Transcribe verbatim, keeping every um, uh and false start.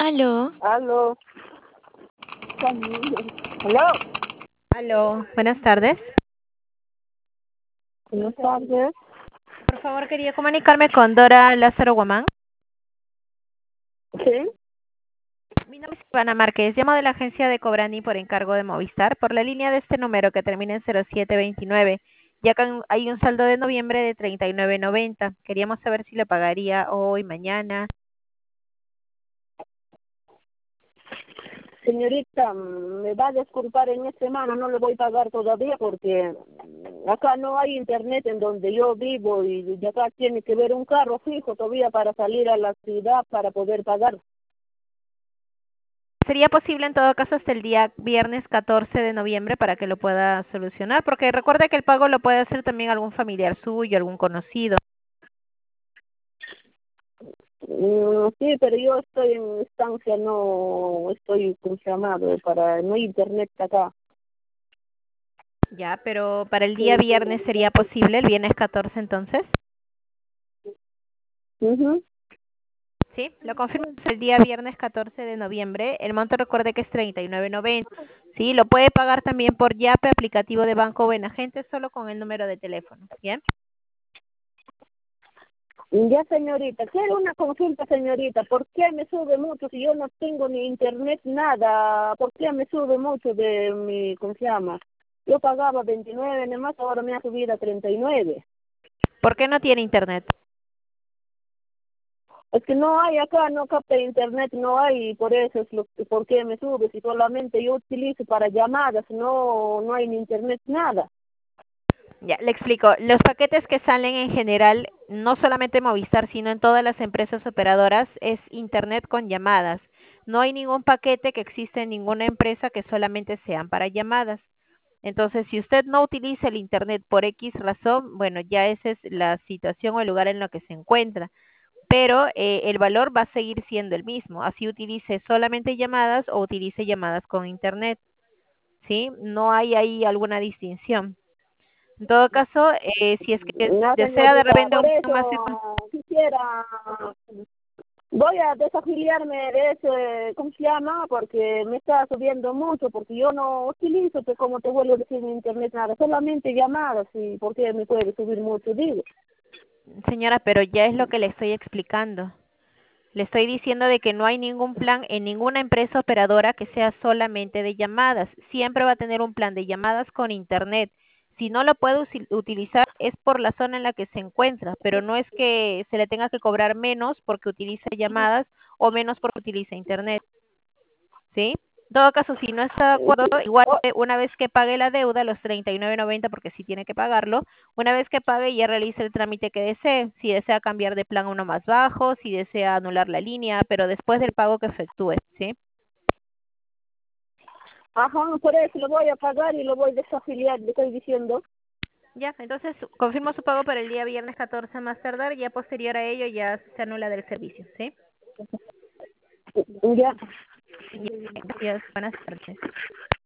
Aló, Aló. Aló. aló, buenas tardes. Buenas tardes. Por favor, quería comunicarme con Dora Lázaro Guamán. Sí. Mi nombre es Ivana Márquez, llamo de la agencia de Cobrani por encargo de Movistar por la línea de este número que termina en cero siete veintinueve, ya que hay un saldo de noviembre de treinta y nueve noventa. Queríamos saber si le pagaría hoy, mañana. Señorita, mm, me va a disculpar en esta semana, no le voy a pagar todavía porque mm, acá no hay internet en donde yo vivo y de acá tiene que ver un carro fijo todavía para salir a la ciudad para poder pagar. ¿Sería posible en todo caso hasta el día viernes catorce de noviembre para que lo pueda solucionar? Porque recuerde que el pago lo puede hacer también algún familiar suyo, algún conocido. Mm, Sí, pero yo estoy en estancia, no estoy confirmado para no hay internet acá. Ya, pero para el día Sí. viernes sería posible, el viernes catorce entonces. Ujú. Sí, lo confirmo el día viernes catorce de noviembre. El monto recuerde que es treinta y nueve noventa. Sí, lo puede pagar también por Yape, aplicativo de Banco Buenagente, solo con el número de teléfono. Bien. Ya, señorita, quiero una consulta, señorita. ¿Por qué me sube mucho si yo no tengo ni internet, nada? ¿Por qué me sube mucho de mi, ¿cómo se llama? Yo pagaba veintinueve, nomás ahora me ha subido a treinta y nueve. ¿Por qué no tiene internet? Es que no hay acá, no capta internet, no hay, y por eso es lo que, ¿por qué me sube? Si solamente yo utilizo para llamadas, no, no hay ni internet, nada. Ya, le explico. Los paquetes que salen en general, no solamente en Movistar, sino en todas las empresas operadoras, es internet con llamadas. No hay ningún paquete que existe en ninguna empresa que solamente sean para llamadas. Entonces, si usted no utiliza el internet por X razón, bueno, ya esa es la situación o el lugar en lo que se encuentra. Pero eh, el valor va a seguir siendo el mismo. Así utilice solamente llamadas o utilice llamadas con internet, ¿sí? No hay ahí alguna distinción. En todo caso, eh, si es que No, desea de señorita, repente por un plan más eso económico, quisiera. Voy a desafiliarme de ese, ¿cómo se llama? Porque me está subiendo mucho, porque yo no utilizo, pues, como te vuelvo a decir, en internet nada, solamente llamadas, y ¿por qué me puede subir mucho? Digo. señora, pero ya es lo que le estoy explicando. Le estoy diciendo de que no hay ningún plan en ninguna empresa operadora que sea solamente de llamadas. Siempre va a tener un plan de llamadas con internet. Si no lo puede usi- utilizar es por la zona en la que se encuentra, pero no es que se le tenga que cobrar menos porque utiliza llamadas o menos porque utiliza internet, ¿sí? En todo caso, si no está de acuerdo, igual Oh, eh, una vez que pague la deuda, los treinta y nueve noventa, porque sí tiene que pagarlo, una vez que pague ya realice el trámite que desee, si desea cambiar de plan a uno más bajo, si desea anular la línea, pero después del pago que efectúe, ¿sí? ajá, por eso lo voy a pagar y lo voy a desafiliar, le estoy diciendo. Ya, entonces confirmo su pago para el día viernes catorce más tardar, ya posterior a ello ya se anula del servicio, ¿sí? Ya. Ya, gracias, buenas tardes.